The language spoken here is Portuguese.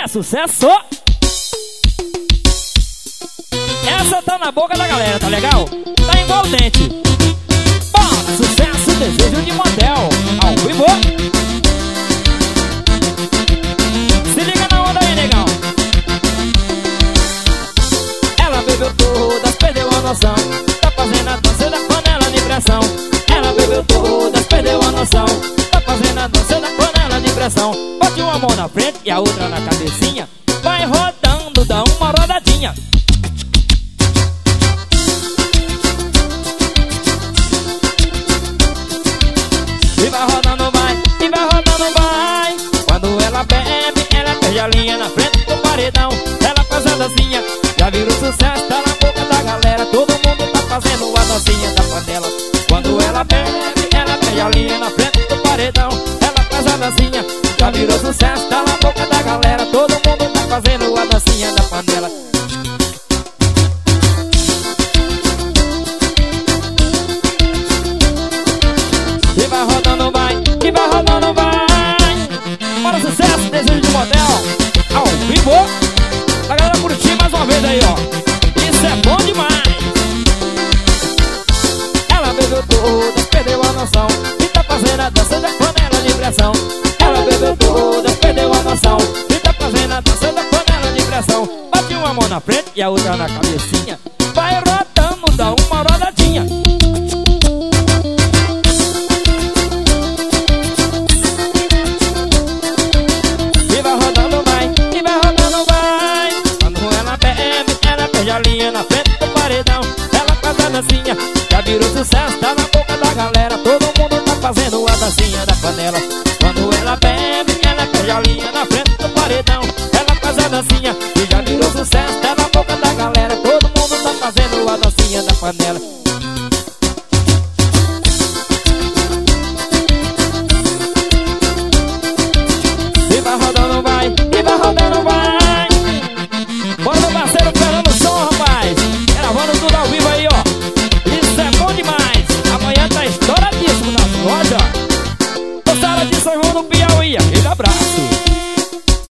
É sucesso! Essa tá na boca da galera, tá legal? Tá igual o dente. Bom, sucesso, desejo de motel ao vivo. Se liga na onda aí, negão. Ela bebeu todas, perdeu a noção. Tá fazendo a dança da panela de pressão. Ela bebeu todas, perdeu a noção. Tá fazendo a dança da panela de pressão. Bote uma mão na frente e a outra na cabecinha. Vai rodando, dá uma rodadinha. E vai rodando, vai, e vai rodando, vai. Quando ela bebe, ela perde a linha na frente do paredão. Ela faz a dancinha, já virou sucesso, tá na boca da galera. Todo mundo tá fazendo a dancinha da panela. Quando ela bebe, ela perde a linha na frente do paredão. Ela faz a dancinha, já virou sucesso, tá na boca da galera. Todo mundo tá fazendo a dancinha da panela. E vai rodando, vai, e vai rodando, vai. Para o sucesso, desejo de motel ao vivo. A galera curtir mais uma vez aí, ó. Isso é bom demais. Ela bebeu todas, perdeu a noção. E tá fazendo a dança da panela de pressão. Ela bebeu todas, perdeu a noção. E tá fazendo a dança da panela de pressão. Bate uma mão na frente e a outra na cabecinha. Vai rodando, dá uma rodadinha. A linha na frente do paredão. Ela faz a dancinha, já virou sucesso, tá na boca da galera. Todo mundo tá fazendo a dancinha da panela. Quando ela bebe, ela perde a linha na frente do paredão. Ela faz a dancinha e já virou sucesso, tá na boca da galera. Todo mundo tá fazendo a dancinha da panela.